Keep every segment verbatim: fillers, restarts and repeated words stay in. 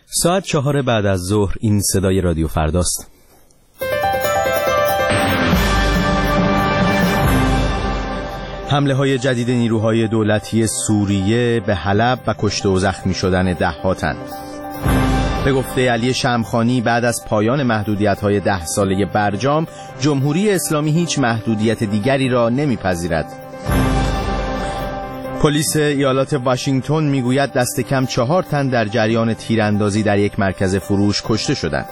ساعت چهار بعد از ظهر. این صدای رادیو فرداست. حمله های جدید نیروهای دولتی سوریه به حلب و کشته و زخمی شدن ده ها تن. به گفته علی شمخانی بعد از پایان محدودیت‌های ده ساله برجام، جمهوری اسلامی هیچ محدودیت دیگری را نمی‌پذیرد. پلیس ایالات واشنگتن میگوید دست کم چهار تن در جریان تیراندازی در یک مرکز فروش کشته شدند.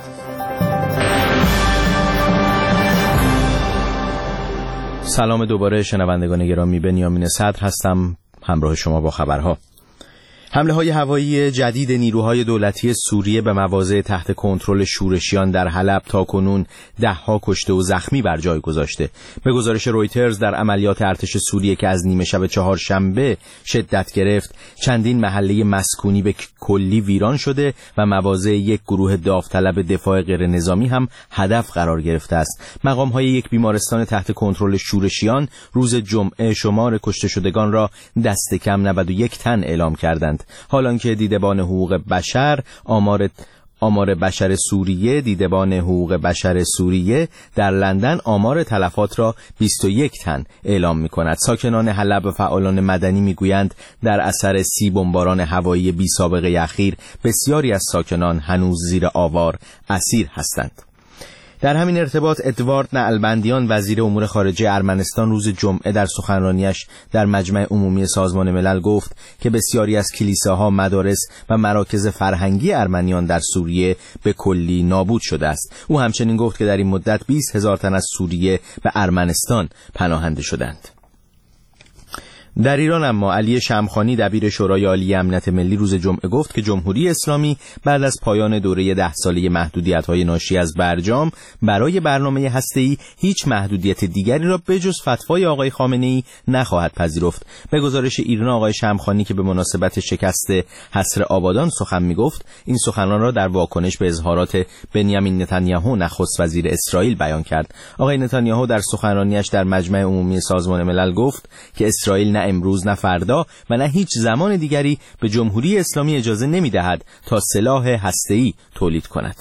سلام دوباره شنوندگان گرامی، بنیامین صدر هستم همراه شما با خبرها. حمله های هوایی جدید نیروهای دولتی سوریه به مواضع تحت کنترل شورشیان در حلب تا کنون ده ها کشته و زخمی بر جای گذاشته. به گزارش رویترز در عملیات ارتش سوریه که از نیمه شب چهارشنبه شدت گرفت، چندین محله مسکونی به کلی ویران شده و مواضع یک گروه داوطلب دفاع غیر نظامی هم هدف قرار گرفته است. مقام های یک بیمارستان تحت کنترل شورشیان روز جمعه شمار کشته شدگان را دست کم نود و یک تن اعلام کردند. حالانکه دیدبان حقوق بشر آمار آمار بشر سوریه دیدبان حقوق بشر سوریه در لندن آمار تلفات را بیست و یک تن اعلام می‌کند. ساکنان حلب و فعالان مدنی می‌گویند در اثر سی بمباران هوایی بی سابقه اخیر بسیاری از ساکنان هنوز زیر آوار اسیر هستند. در همین ارتباط ادوارد نعلبندیان وزیر امور خارجه ارمنستان روز جمعه در سخنرانیش در مجمع عمومی سازمان ملل گفت که بسیاری از کلیساها، مدارس و مراکز فرهنگی ارمنیان در سوریه به کلی نابود شده است. او همچنین گفت که در این مدت بیست هزار تن از سوریه به ارمنستان پناهنده شدند. در ایران اما علی شمخانی دبیر شورای عالی امنیت ملی روز جمعه گفت که جمهوری اسلامی بعد از پایان دوره ده ساله محدودیت‌های ناشی از برجام برای برنامه هسته‌ای هیچ محدودیت دیگری را بجز فتوای آقای خامنه‌ای نخواهد پذیرفت. به گزارش ایرنا آقای شمخانی که به مناسبت شکست حصر آبادان سخن می‌گفت، این سخنان را در واکنش به اظهارات بنیامین نتانیاهو نخست وزیر اسرائیل بیان کرد. آقای نتانیاهو در سخنرانیش در مجمع عمومی سازمان ملل گفت که اسرائیل نه امروز نه فردا و نه هیچ زمان دیگری به جمهوری اسلامی اجازه نمی‌دهد تا سلاح هسته‌ای تولید کند.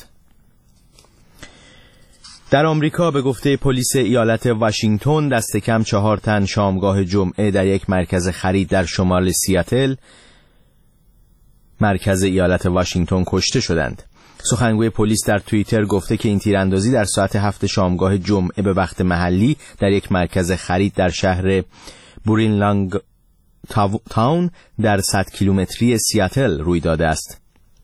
در آمریکا به گفته پلیس ایالت واشنگتن دست کم چهار تن شامگاه جمعه در یک مرکز خرید در شمال سیاتل، مرکز ایالت واشنگتن کشته شدند. سخنگوی پلیس در توییتر گفته که این تیراندازی در ساعت هفت شامگاه جمعه به وقت محلی در یک مرکز خرید در شهر بورینلانگ تاون در صد کیلومتری سیاتل روی داده است.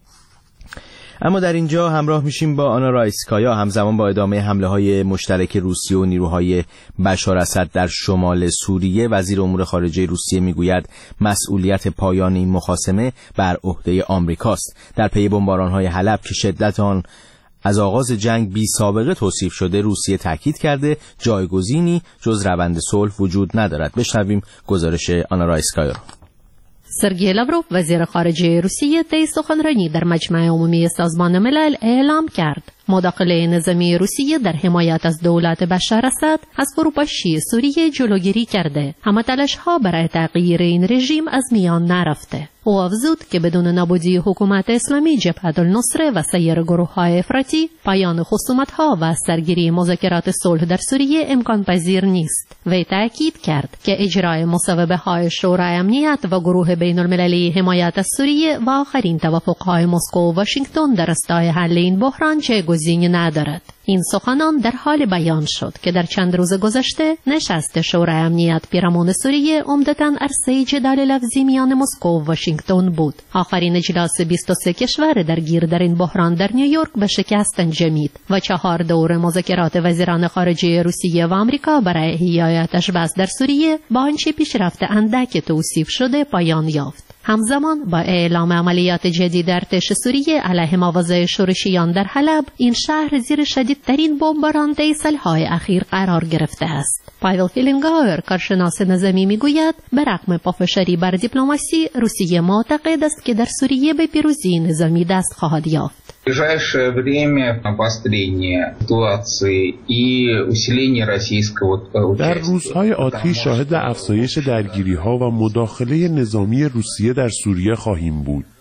اما در اینجا همراه میشیم با آنا رایسکایا. همزمان با ادامه حمله های مشترک روسیه و نیروهای بشار اسد در شمال سوریه، وزیر امور خارجه روسیه میگوید مسئولیت پایان این مخاصمه بر عهده آمریکاست. در پی بمباران‌های حلب که شدت آن از آغاز جنگ بی سابقه توصیف شده، روسیه تاکید کرده جایگزینی جز روند صلح وجود ندارد. بشنویم گزارش آنا رایسکایا را. سرگئی لاوروف وزیر خارجه روسیه طی سخنرانی در مجمع عمومی سازمان ملل اعلام کرد مداخله نظامی روسیه در حمایت از دولت بشار اسد از فروپاشی سوریه جلوگیری کرده، اما تلاش‌ها برای تغییر این رژیم از میان نرفته. او افزود که بدون نابودی حکومت اسلامی، جبهة النصره و سایر گروه‌های افراطی، پایان خصومت‌ها و سرگیری مذاکرات صلح در سوریه امکان پذیر نیست. وی تأکید کرد که اجرای مصوبه‌های شورای امنیت و گروه بین‌المللی حمایت از سوریه و آخرین توافق‌های مسکو و واشنگتن در راستای حل این بحران جایگزینی ندارد. این سخنان در حال بیان شد که در چند روز گذشته نشست شورای امنیت پیرامون سوریه عمدتاً عرصه جدال لفظی میان مسکو و واشنگتن بود. آخرین اجلاس بیست و سه کشور درگیر در این بحران در نیویورک به شکست انجامید و چهار دور مذاکرات وزیران خارجه روسیه و آمریکا برای احیای آتش‌بس در سوریه با آنچه پیشرفت اندک توصیف شده پایان یافت. همزمان با اعلام عملیات جدید ارتش سوریه علیه مواضع شورشیان در حلب، این شهر زیر شدیدترین بمباران طی سالهای اخیر قرار گرفته است. پاول فیلینگاور، کارشناس نظامی، میگوید به رغم پافشاری بر دیپلماسی، روسیه معتقد است که در سوریه به پیروزی نظامی دست خواهد یافت. В ближайшее время обострение ситуации и усиление российского участия. در روزهای آتی شاهد افزایش درگیری‌ها و مداخله نظامی روسیه در سوریه خواهیم بود.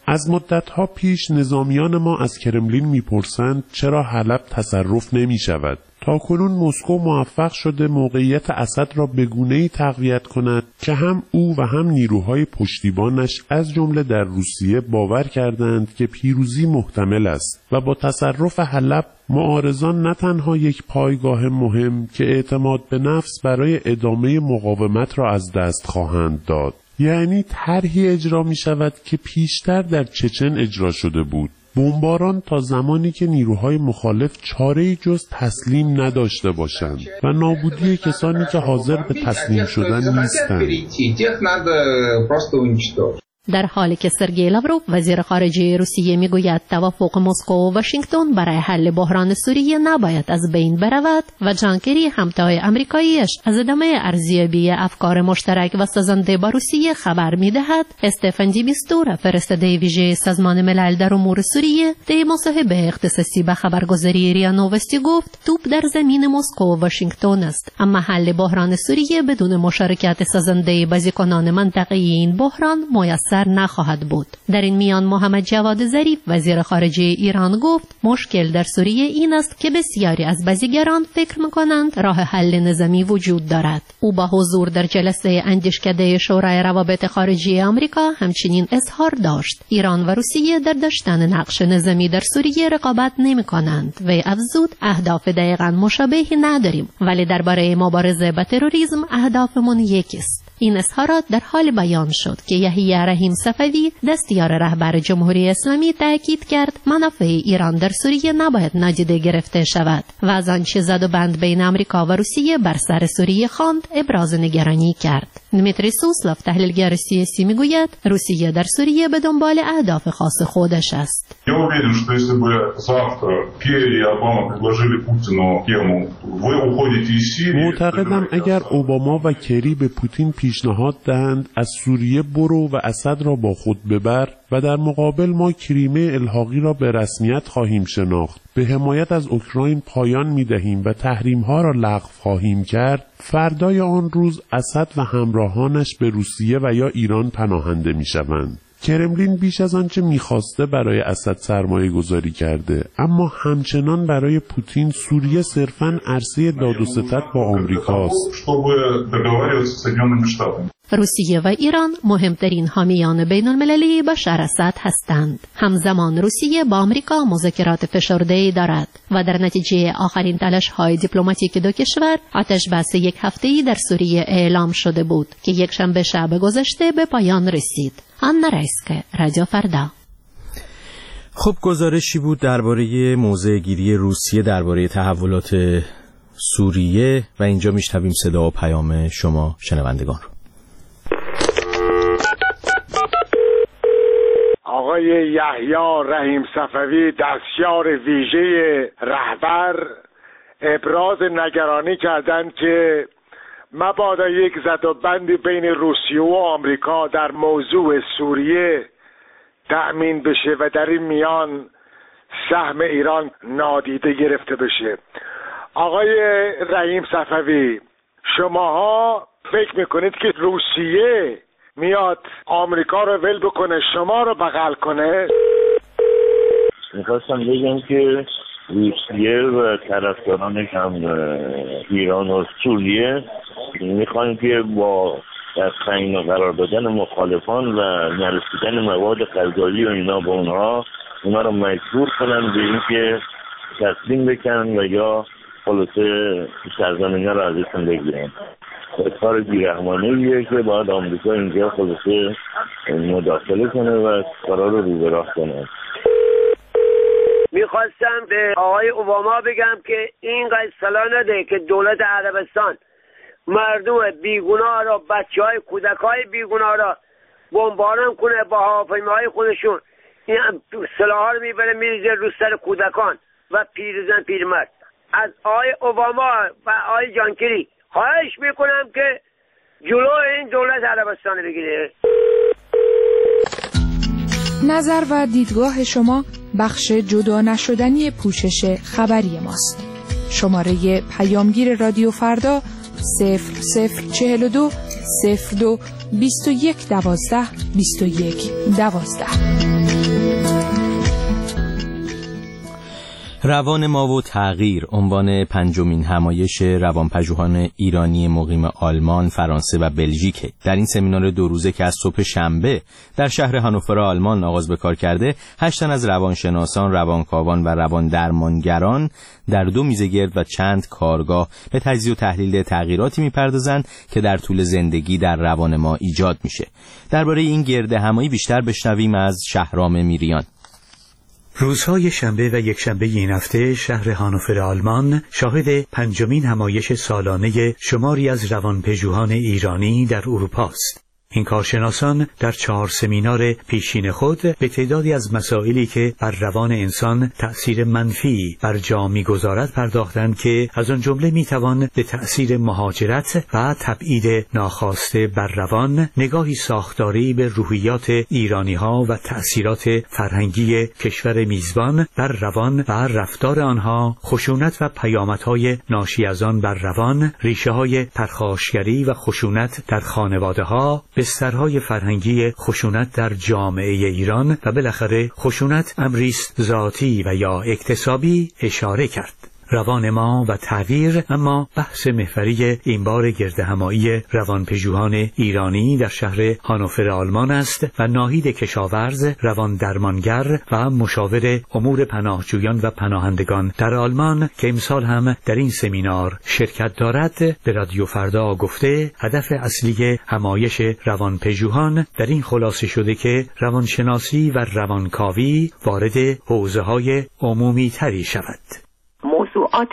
از مدتها پیش نظامیان ما از کرملین میپرسند چرا حلب تصرف نمی شود. تا کنون مسکو موفق شده موقعیت اسد را به گونه‌ای تقویت کند که هم او و هم نیروهای پشتیبانش از جمله در روسیه باور کردند که پیروزی محتمل است و با تصرف حلب معارضان نه تنها یک پایگاه مهم که اعتماد به نفس برای ادامه مقاومت را از دست خواهند داد. یعنی طرحی اجرا می شود که پیشتر در چچن اجرا شده بود. بمباران تا زمانی که نیروهای مخالف چاره‌ای جز تسلیم نداشته باشند و نابودی کسانی که حاضر به تسلیم شدن نیستند. در حالی که سرگئی لاوروف وزیر خارجه روسیه میگوید توافق مسکو و واشنگتن برای حل بحران سوریه نباید از بین برود و جان کری همتای آمریکاییش از ادامه ارزیابی افکار مشترک و سازنده با روسیه خبر میدهد، استفان دی میستورا فرستاده ویژه سازمان ملل در امور سوریه در مصاحبه اختصاصی به خبرگزاری ریا نووستی گفت توپ در زمین مسکو و واشنگتن است، اما حل بحران سوریه بدون مشارکت سازنده بازیکنان منطقه‌ای این بحران میسر نخواهد بود. در این میان محمد جواد ظریف وزیر خارجه ایران گفت مشکل در سوریه این است که بسیاری از بازیگران فکر می‌کنند راه حل نظامی وجود دارد. او با حضور در جلسه اندیشکده شورای روابط خارجی آمریکا همچنین اظهار داشت ایران و روسیه در داشتن نقش نظامی در سوریه رقابت نمی‌کنند و افزود اهداف دقیقاً مشابهی نداریم، ولی درباره مبارزه با تروریسم اهدافمون یکیست. این اظهارات در حال بیان شد که یحیی رحیم صفوی دستیار رهبر جمهوری اسلامی تاکید کرد منافع ایران در سوریه نباید نادیده گرفته شود و از آنچه زد و بند بین آمریکا و روسیه بر سر سوریه خواند ابراز نگرانی کرد. دمیتری سوسلوف تحلیلگر سیاسی میگوید روسیه در سوریه به دنبال اهداف خاص خودش است. معتقدم اگر اوباما و کری به پوتین پیشنهاد دهند از سوریه برو و اسد را با خود ببر و در مقابل ما کریمه الحاقی را به رسمیت خواهیم شناخت، به حمایت از اوکراین پایان می‌دهیم و تحریم‌ها را لغو خواهیم کرد، فردای آن روز اسد و همراهانش به روسیه و یا ایران پناهنده می‌شوند. کرملین بیش از آنچه می‌خواسته برای اسد سرمایه گذاری کرده، اما همچنان برای پوتین سوریه صرفاً عرصه داد و ستد با آمریکاست. روسیه و ایران مهمترین حامیان بین المللی بشار اسد هستند. همزمان روسیه با آمریکا مذاکرات فشرده‌ای دارد و در نتیجه آخرین تلاش‌های دیپلماتیک دو کشور آتش بس یک هفته‌ای در سوریه اعلام شده بود که یک شنبه شب گذشته به پایان رسید. آنا رایسکه، رادیو فردا. خب گزارشی بود درباره موضع گیری روسیه درباره تحولات سوریه و اینجا میشنویم صدا و پیام شما شنوندگان رو. آقای یحیی رحیم صفوی دستیار ویژه رهبر ابراز نگرانی کردند که مبادا یک زد و بندی بین روسیه و آمریکا در موضوع سوریه تأمین بشه و در این میان سهم ایران نادیده گرفته بشه. آقای رحیم صفوی، شماها فکر میکنید که روسیه میاد آمریکا رو ول بکنه شما رو بغل کنه؟ میخواستم بگم که روسیه و طرفدارانش هم ایران و سوریه میخوایم که با در خیلی قرار دادن مخالفان و نرسیدن مواد غذایی و اینا به اونها اونا رو مجبور کنن به اینکه تسلیم بکنن و یا خلاصه سرزمین‌ها رو ازشون بگیرن. کار بیرحمانه‌ایه که باید آمریکا اینجا خلاصه مداخله کنه و کارا رو رو به راه کنه. میخواستم به آقای اوباما بگم که اینقدر صلاح نده که دولت عربستان مردم بیگناه را، بچه های کودک های بیگناه را بمباران کنه با هواپیماهای خودشون. این سلاح رو میبره میریزه رو سر کودکان و پیرزن پیرمرد. از آقای اوباما و آقای جانکری خواهش میکنم که جلو این دولت عربستان بگیره. نظر و دیدگاه شما بخش جدا نشدنی پوشش خبری ماست. شماره پیامگیر رادیو فردا صفر صفر چهل و دو صفر دو بیست و یک دوازده بیست و یک دوازده. روان ما و تغییر عنوان پنجمین همایش روانپژوهان ایرانی مقیم آلمان، فرانسه و بلژیک. در این سمینار دو روزه که از صبح شنبه در شهر هانوفر آلمان آغاز به کار کرده، هشت تن از روانشناسان، روانکاوان و روان درمانگران در دو میزه گرد و چند کارگاه به تجزیه و تحلیل تغییراتی میپردازند که در طول زندگی در روان ما ایجاد میشه. درباره این گرد همایی بیشتر بشنویم از شهرام میریان. روزهای شنبه و یکشنبه این هفته شهر هانوفر آلمان شاهد پنجمین همایش سالانه شماری از روانپژوهان ایرانی در اروپا است. این کارشناسان در چهار سمینار پیشین خود به تعدادی از مسائلی که بر روان انسان تأثیر منفی بر جا می‌گذارد پرداختند که از آن جمله می‌توان به تأثیر مهاجرت و تبعید ناخواسته بر روان، نگاهی ساختاری به روحیات ایرانی‌ها و تأثیرات فرهنگی کشور میزبان بر روان و رفتار آنها، خشونت و پیامدهای ناشی از آن بر روان، ریشه‌های پرخاشگری و خشونت در خانواده‌ها، بسترهای فرهنگی خشونت در جامعه ایران و بالاخره خشونت امریست ذاتی و یا اکتسابی اشاره کرد. روان ما و تغییر اما بحث محوری این بار گردهمایی روانپژوهان ایرانی در شهر هانوفر آلمان است و ناهید کشاورز، روان درمانگر و مشاور امور پناهجویان و پناهندگان در آلمان که امسال هم در این سمینار شرکت دارد به رادیو فردا گفته هدف اصلی همایش روانپژوهان در این خلاصه شده که روانشناسی و روانکاوی وارد حوزه‌های عمومی تری شود. موضوعات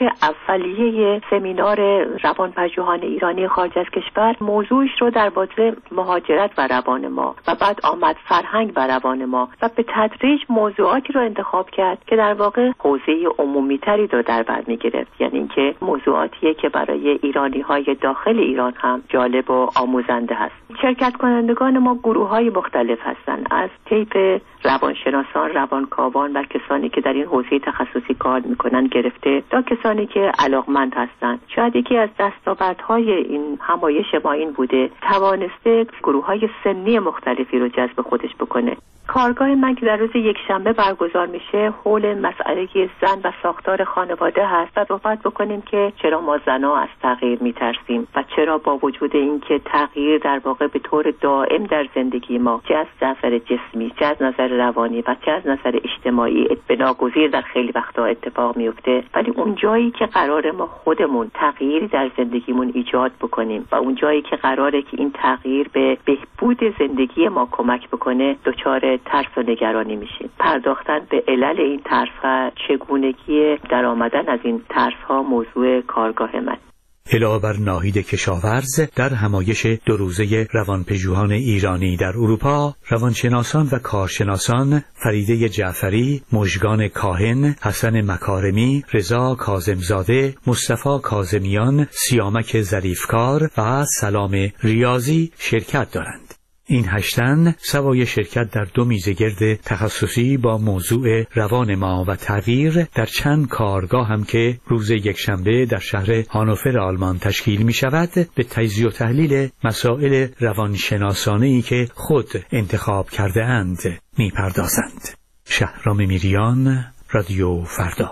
اولیه سمینار روانپژوهان ایرانی خارج از کشور موضوعش رو در باره مهاجرت و روان ما و بعد آمد فرهنگ و روان ما و به تدریج موضوعاتی رو انتخاب کرد که در واقع حوزه عمومی تری رو در بر می‌گرفت، یعنی اینکه موضوعاتیه که برای ایرانی‌های داخل ایران هم جالب و آموزنده هست. شرکت کنندگان ما گروه‌های مختلف هستند، از طیف روانشناسان، روانکاوان و کسانی که در این حوزه تخصصی کار می‌کنن گرفته تا کسانی که علاقمند هستند. شاید یکی از دستاوردهای این همایش ما این بوده توانسته گروه‌های سنی مختلفی رو جذب خودش بکنه. کارگاه من که در روز یک شنبه برگزار میشه حول مسئله زن و ساختار خانواده هست و صحبت بکنیم که چرا ما زن‌ها از تغییر میترسیم و چرا با وجود اینکه تغییر در واقع به طور دائم در زندگی ما چه از نظر جسمی، چه از نظر روانی و چه از نظر اجتماعی بناگزیر در خیلی وقتا اتفاق میفته، ولی اون جایی که قرار ما خودمون تغییری در زندگیمون ایجاد بکنیم و اون جایی که قراره که این تغییر به بهبود زندگی ما کمک بکنه دچار ترس و نگرانی میشیم. پرداختن به علل این ترس و چگونگی در آمدن از این ترس ها موضوع کارگاه من. علاوه بر ناهید کشاورز در همایش دو روزه روانپژوهان ایرانی در اروپا، روانشناسان و کارشناسان فریده جعفری، مژگان کاهن، حسن مکارمی، رضا کاظمزاده، مصطفی کاظمیان، سیامک ظریفکار و سلام ریاضی شرکت دارند. این هشتن سوای شرکت در دو میزگرد تخصصی با موضوع روان ما و تغییر در چند کارگاه هم که روز یکشنبه در شهر هانوفر آلمان تشکیل می شود به تجزیه و تحلیل مسائل روانشناسانه‌ای که خود انتخاب کرده اند می پردازند. شهرام میریان، رادیو فردا.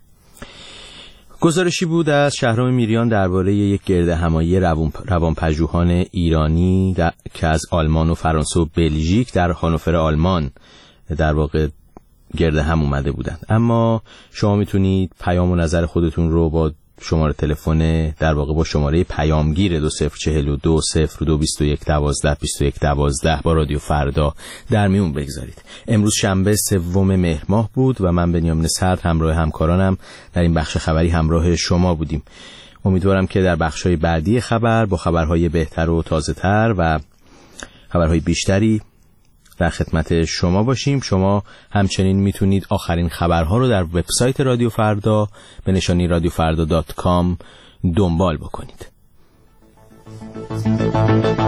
گزارشی بود از شهرام میریان درباره یک گردهمایی روانپژوهان ایرانی که از آلمان و فرانسه و بلژیک در هانوفر آلمان در واقع گرده هم اومده بودند. اما شما میتونید پیام و نظر خودتون رو با شماره تلفن در واقع با شماره پیامگیر دو صفر چهل و دو صفر دو بیست و یک دوازده بیست و یک دوازده با رادیو فردا در میون بگذارید. امروز شنبه سوم مهر ماه بود و من بنیامین صدر همراه همکارانم در این بخش خبری همراه شما بودیم. امیدوارم که در بخش‌های بعدی خبر با خبرهای بهتر و تازه‌تر و خبرهای بیشتری در خدمت شما باشیم. شما همچنین میتونید آخرین خبرها رو در وبسایت رادیو فردا به نشانی رادیو فردا دات کام دنبال بکنید.